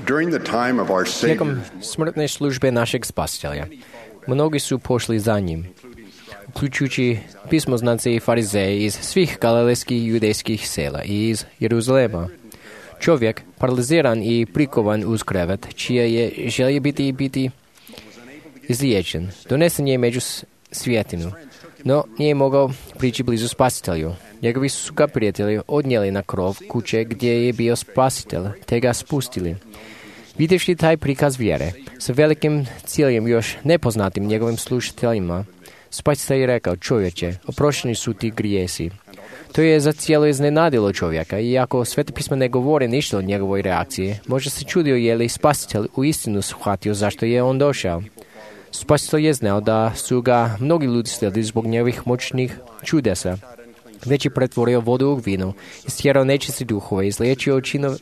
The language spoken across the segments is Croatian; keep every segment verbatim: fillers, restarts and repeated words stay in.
Tijekom smrtne službe našeg Spasitelja, mnogi su pošli za njim, uključujući pismoznance i farizeje iz svih galilejskih judejskih sela i iz Jeruzalema. Čovjek, paraliziran i prikovan uz krevet, čije je želje biti i biti izliječen, donesen je među svjetinu, no nije mogao prići blizu Spasitelju. Njegovi su ga prijatelji odnijeli na krov kuće gdje je bio Spasitelj, te ga spustili. Vidjevši taj prikaz vjere, sa velikim ciljem još nepoznatim njegovim slušateljima, Spasitelj je rekao: čovječe, oprošteni su ti grijesi. To je za cijelo iznenadilo čovjeka, i ako Sveto pismo ne govore ništa o njegovoj reakciji, možda se čudio je li Spasitelj u istinu shvatio zašto je on došao. Spasitelj je znao da su ga mnogi ljudi slijedili zbog njegovih moćnih čudesa. Već je pretvorio vodu u vino, istjerao nečisti duhove, izliječio činov,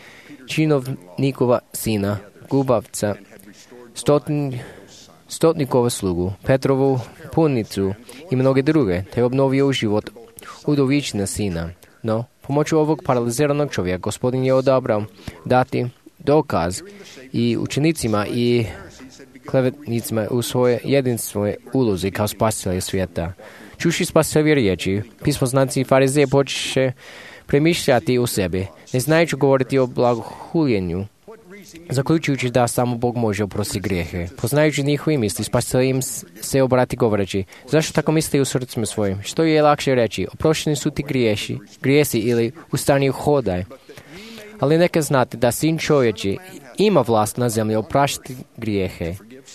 činovnikova sina, gubavca, stotin, stotnikova slugu, Petrovu punicu i mnoge druge, te obnovio u život udovična sina. No, pomoću ovog paraliziranog čovjeka Gospodin je odabrao dati dokaz i učenicima i klevetnicima u svoje jedinstvo ulozi kao spasitelja svijeta. Čuši Spasiteljeve riječi, pismoznanci i farizeji počeše premišljati u sebi, ne znajući govoriti o blagohuljenju, zaključujući da samo Bog može oprostiti grijehe. Poznajući njihove misli, Spasitelj im se obrati govoreći: zašto tako mislite u srcima svojim? Što je lakše reći: oprošteni su ti griješi, grijesi, ili ustani i hodaj? Ali neka znate da Sin čovječi ima vlast na zemlji opraštiti grijehe.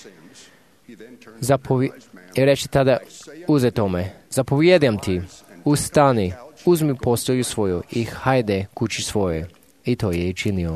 Zapovi... I reći tada uzetome: zapovijedam ti, ustani, uzmi postelju svoju i hajde kući svoje. I to je i činio.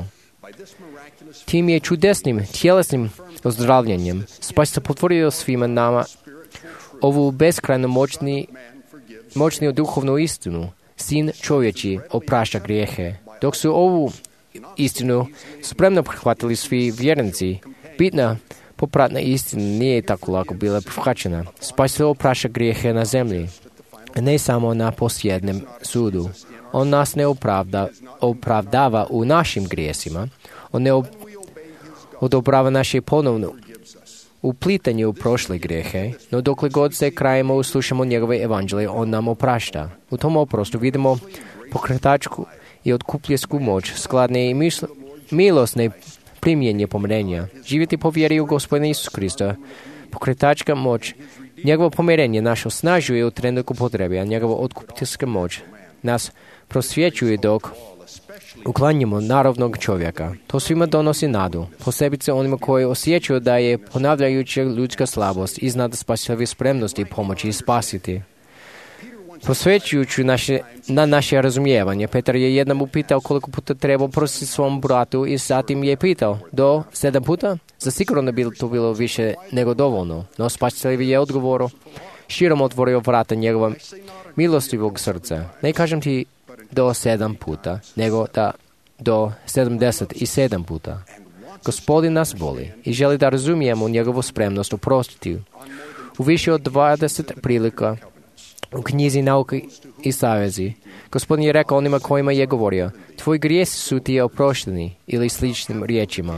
Tim je čudesnim tjelesnim ozdravljanjem Spasitelj potvrdio svima nama ovu beskrajno moćni, moćniju duhovnu istinu. Sin čovječi oprašta grijehe. Dok su ovu istinu spremno prihvatili svi vjernici, bitna popratna istina nije tako lako bila prihvaćena. Spasitelj oprašta grijehe na zemlji, ne samo na posljednjem sudu. On nas ne opravda, opravdava u našim grijesima. On ne ob, odobrava naše ponovno uplitanje u prošle grijehe, no dokle god se krajemo uslušamo njegove evanđelje, on nam oprašta. U tom oprostu vidimo pokretačku i otkupljesku moć, skladne i misl, milosne primjenje pomirenja. Živjeti po vjeri u Gospodina Isusa Krista, pokretačka moć, njegovo pomirenje nas osnažuje u trenutku potrebe, a njegova otkupiteljska moć nas prosvjećuje dok uklanjamo naravnog čovjeka. To svima donosi nadu, posebice onima koji osjećaju da je ponavljajuća ljudska slabost iznad Spasiteljeve spremnosti i pomoći i spasiti. Prosvećujući naše, na naše razumijevanje, Petar je jednom upitao koliko puta treba oprostiti svom bratu i zatim je pitao: do sedam puta? Zasigurno bi to bilo više nego dovoljno. No Spasitelj je odgovorio, širom otvorio vrata njegova milostivog srca. Ne kažem ti do sedam puta, nego da do sedamdeset i sedam puta. Gospodin nas voli i želi da razumijemo njegovu spremnost oprostiti. U više od dvadeset prilika u knjizi Nauke i savezi, Gospodin je rekao onima kojima je govorio: tvoji grijesi su ti oprošteni, ili sličnim riječima.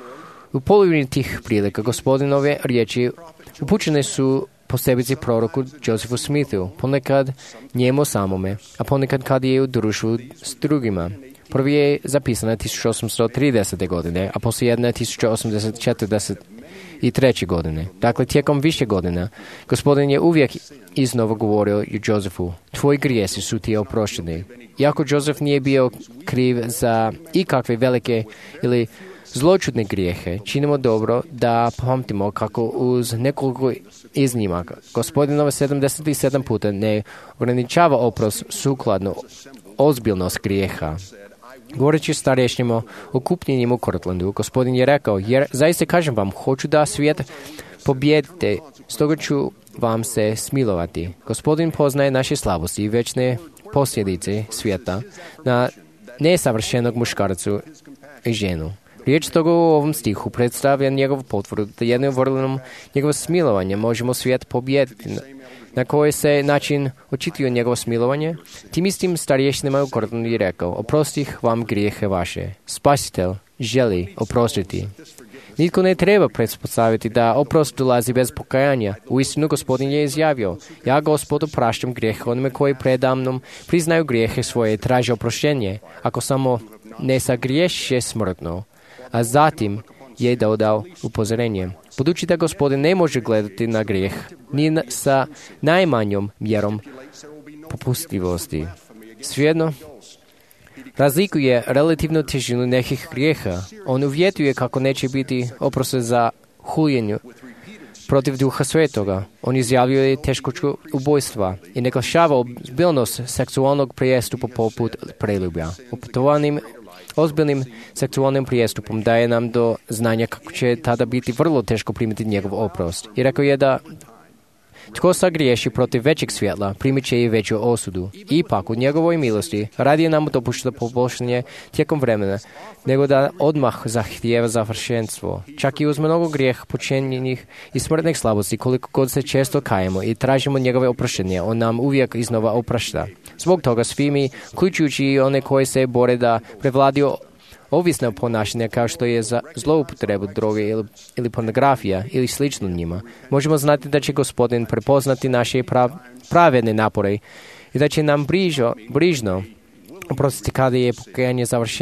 U polovini tih prilika Gospodinove riječi upućene su posebice proroku Josefu Smithu, ponekad njemu samome, a ponekad kad je u društvu s drugima. Prvi je zapisana tisuću osamsto tridesete. godine, a posljedna tisuću osamsto četrdeset treće. godine. Dakle, tijekom više godina, Gospodin je uvijek iznova govorio Josefu: tvoji grijesi su ti oprošteni. Iako Josef nije bio kriv za ikakve velike ili zločudne grijehe, činimo dobro da pamtimo kako uz nekoliko iznimaka Gospodinova sedamdeset sedam puta ne ograničava oprost sukladno ozbiljnost grijeha. Govoreći starješnjima o kupljenjima u Cortlandu, Gospodin je rekao: jer zaista kažem vam, hoću da svijet pobjedite, stoga ću vam se smilovati. Gospodin poznaje naše slabosti i večne posljedice svijeta na nesavršenog muškarcu i ženu. Riječ toga u ovom stihu predstavlja njegovu potvrdu da jednom vrlinom njegova smilovanja možemo svijet pobijediti na koji se način očituje njegovo smilovanje, tim istim starješinima ukordno i rekao, oprostih vam grijehe vaše. Spasitelj želi oprostiti. Nitko ne treba pretpostaviti da oprost dolazi bez pokajanja. Uistinu Gospodin je izjavio, ja Gospodu praštam grijehe onome koji predamnom priznaju grijehe svoje i traže oproštenje, ako samo ne sagriješe smrtno. A zatim je dodao upozorenje. Budući da Gospodin ne može gledati na grijeh, ni na, sa najmanjom mjerom popustljivosti. Svejedno, razlikuje relativnu težinu nekih grijeha. On uvjetuje kako neće biti oproste za huljenju protiv Duha Svetoga. On izjavljuje teškoću ubojstva i naglašava ozbiljnost seksualnog prijestupa poput preljublja. Opetovanim ozbiljnim seksualnim prijestupom daje nam do znanja kako će tada biti vrlo teško primiti njegov oprost. I rekao je da tko sagriješi protiv većeg svjetla, primit će i veću osudu. Ipak, u njegovoj milosti, radije nam dopušta poboljšanje tijekom vremena, nego da odmah zahtijeva završenstvo. Čak i uz mnogo grijeh počinjenih i smrtnih slabosti, koliko god se često kajemo i tražimo njegove oproštenje, on nam uvijek iznova oprašta. Zbog toga svi mi, uključujući i one koji se bore da prevladiju ovisno ponašanje kao što je za zloupotrebu droge ili, ili pornografija ili slično njima, možemo znati da će Gospodin prepoznati naše prav, pravedne napore i da će nam brižo, brižno oprostiti kada je pokajanje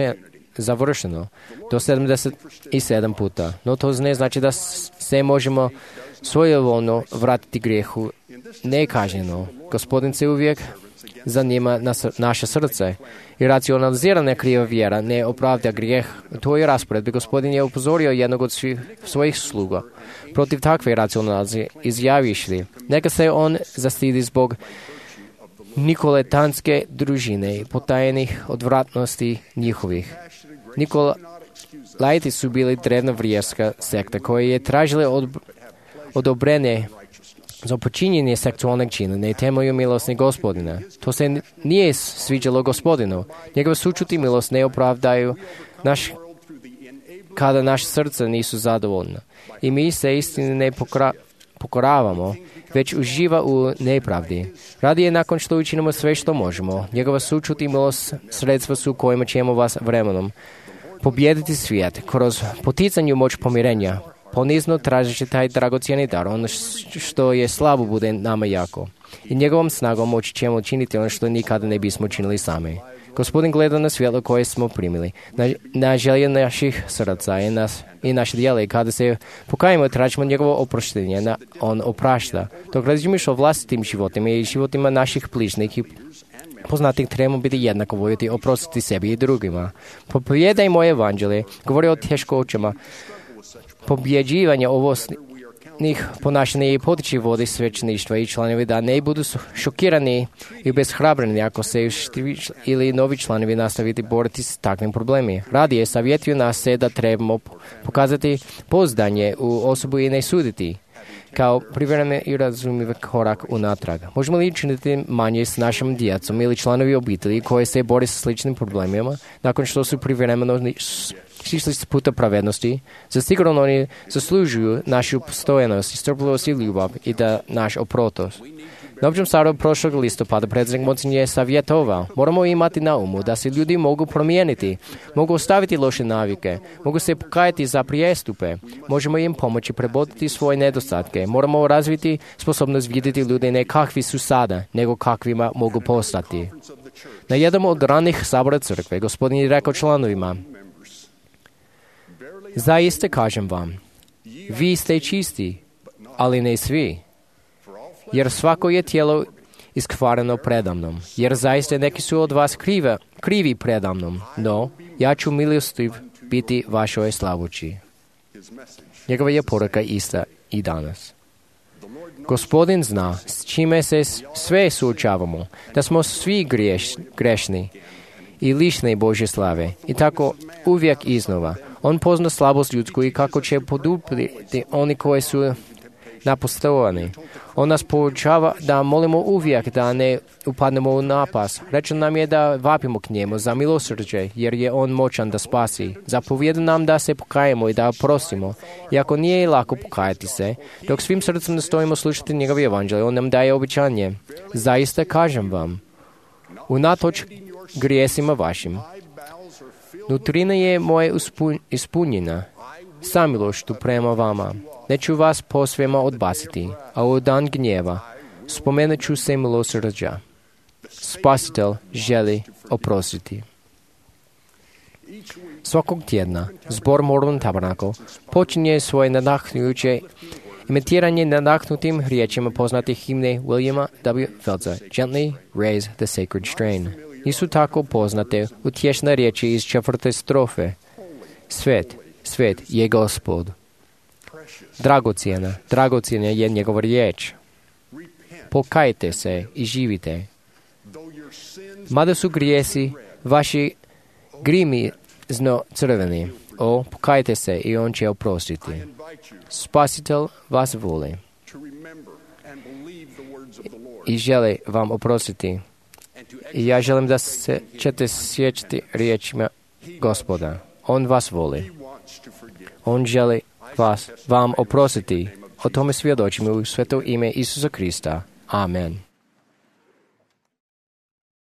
završeno do sedamdeset sedam puta. No to ne znači da se možemo svojevoljno vratiti grijehu nekažnjeno. Gospodin se uvijek zanima naše srce i racionalizirana kriva vjera ne opravda grijeh. To je raspored. Gospodin je upozorio jednog od svojih sluga protiv takve racionalizacije izjavivši, neka se on zastidi zbog nikoletanske družine i potajenih odvratnosti njihovih. Nikolajti su bili drevnovrijerska sekta koja je tražila od, odobrenje za počinjenje seksualnog čina ne temelju milosti Gospodina. To se nije sviđalo Gospodinu. Njegove sućut i milost ne opravdaju naš, kada naše srca nisu zadovoljna. I mi se istini ne pokra, pokoravamo, već uživa u nepravdi. Radije nakon što učinimo sve što možemo. Njegova sućut i milost sredstva su kojima ćemo vas vremenom pobijediti svijet kroz poticanju moć pomirenja. Ponizno tražeći taj dragocjeni dar, ono što je slabo bude nama jako. I njegovom snagom moći ćemo učiniti ono što nikada ne bismo učinili sami. Gospodin gleda na svjetlo koje smo primili, na, na želje naših srca i, nas, i naše dijela. I kada se pokajemo i tražimo njegovo oproštenje, na, on oprašta. Dok razmišljaš o vlastitim životima i životima naših bližnjih i poznatih, trebamo biti jednako voljeti oprostiti sebi i drugima. Propovijedaj moje evanđelje, govori o teškoćama, pobjeđivanje ovosnih ponašanja i potiči vodi svećeništva i članovi da ne budu šokirani i bezhrabreni ako se ili novi članovi nastaviti boriti s takvim problemima. Radije savjetuju nas se da trebamo pokazati pouzdanje u osobu i ne suditi kao privremeni i razumljiv korak unatrag. Možemo li činiti manje s našim djecom ili članovi obitelji koji se bore sa sličnim problemima nakon što su privremeno sišli s puta pravednosti? Zasigurno oni zaslužuju našu postojanost i strpljivost i ljubav i da naš oprotost. Na općem saru prošlog listopada predsjednik Monsignor je savjetovao, moramo imati na umu da se ljudi mogu promijeniti, mogu ostaviti loše navike, mogu se pokajati za prijestupe, možemo im pomoći preboditi svoje nedostatke, moramo razviti sposobnost vidjeti ljude ne kakvi su sada, nego kakvima mogu postati. Na jednom od ranih sabora crkve Gospodin je rekao članovima, zaista kažem vam, vi ste čisti, ali ne svi. Jer svako je tijelo iskvareno predamnom. Jer zaista neki su od vas krive, krivi predamnom. No, ja ću milostiv biti vašoj slavući. Njegova je poruka ista i danas. Gospodin zna s čime se sve suočavamo, da smo svi griješ, grešni i lišni Božje slave. I tako uvijek iznova. On pozna slabost ljudsku i kako će poduprijeti oni koji su napostovani. On nas poučava da molimo uvijek da ne upadnemo u napas. Rečeno nam je da vapimo k njemu za milosrđe, jer je on moćan da spasi. Zapovijeda nam da se pokajemo i da oprostimo. Iako nije lako pokajati se, dok svim srcem nastojimo slušati njegov evanđelje, on nam daje obećanje. Zaista kažem vam, unatoč grijesima vašim, nutrina je moja ispunjena, samilošću prema vama. Neću vas posvema odbaciti, a u dan gnjeva spomenut ću se milosrđa. Spasitelj želi oprostiti. Svakog tjedna zbor Mormon Tabernacle počinje svoje nadahnujuće imitiranje nadahnutim riječima poznate himne Williama W. Feldsa, Gently Raise the Sacred Strain. Nisu tako poznate utješne riječi iz četvrte strofe. Svet, svet je Gospod. Dragocjena, dragocjena je njegova riječ. Pokajte se i živite. Mada su grijesi vaši grimizno crveni, o, pokajte se i on će oprostiti. Spasitelj vas voli i želi vam oprostiti. I ja želim da se ćete sjećati riječima Gospoda. On vas voli. On želi vas, vam oprostiti. O tome svjedočimo u sveto ime Isusa Krista. Amen.